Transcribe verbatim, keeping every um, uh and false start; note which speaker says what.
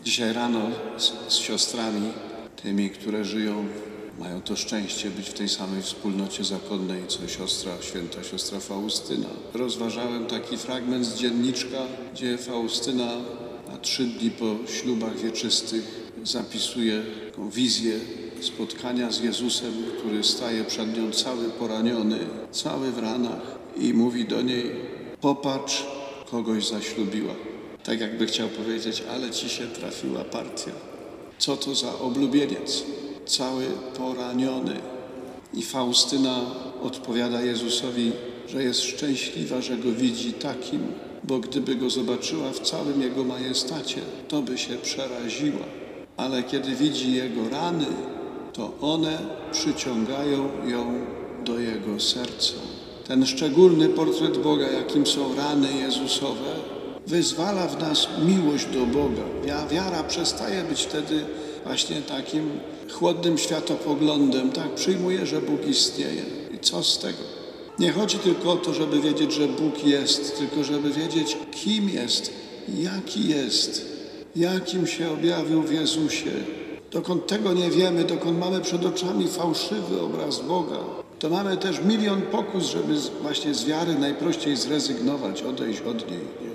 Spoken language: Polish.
Speaker 1: Dzisiaj rano z, z siostrami, tymi, które żyją, mają to szczęście być w tej samej wspólnocie zakonnej, co siostra, święta siostra Faustyna. Rozważałem taki fragment z dzienniczka, gdzie Faustyna na trzy dni po ślubach wieczystych zapisuje taką wizję spotkania z Jezusem, który staje przed nią cały poraniony, cały w ranach i mówi do niej: popatrz, kogoś zaślubiła. Tak jakby chciał powiedzieć: ale ci się trafiła partia. Co to za oblubieniec, cały poraniony. I Faustyna odpowiada Jezusowi, że jest szczęśliwa, że go widzi takim, bo gdyby go zobaczyła w całym jego majestacie, to by się przeraziła. Ale kiedy widzi jego rany, to one przyciągają ją do jego serca. Ten szczególny portret Boga, jakim są rany Jezusowe, wyzwala w nas miłość do Boga. Wiara przestaje być wtedy właśnie takim chłodnym światopoglądem. Tak, przyjmuję, że Bóg istnieje. I co z tego? Nie chodzi tylko o to, żeby wiedzieć, że Bóg jest, tylko żeby wiedzieć, kim jest, jaki jest, jakim się objawił w Jezusie. Dokąd tego nie wiemy, dokąd mamy przed oczami fałszywy obraz Boga, to mamy też milion pokus, żeby właśnie z wiary najprościej zrezygnować, odejść od niej.